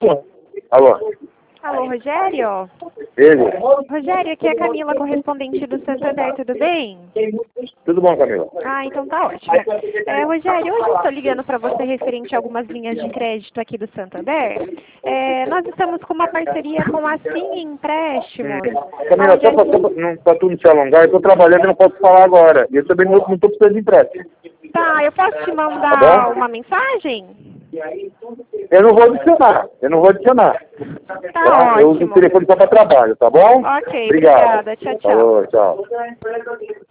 Alô? Alô, Rogério? Ele? Rogério, aqui é a Camila, correspondente do Santander, tudo bem? Tudo bom, Camila? Ah, então tá ótimo. Rogério, hoje eu estou ligando para você referente a algumas linhas de crédito aqui do Santander. Nós estamos com uma parceria com a Sim Empréstimos. Camila, pra tu não te alongar, eu estou trabalhando e não posso falar agora. E eu também não estou precisando de empréstimo. Tá, eu posso te mandar Tá bom? uma mensagem? Eu não vou adicionar. Tá Eu uso o ótimo. telefone só para trabalho, tá bom? Ok, Obrigado. obrigada. Tchau, tchau. Falou, tchau.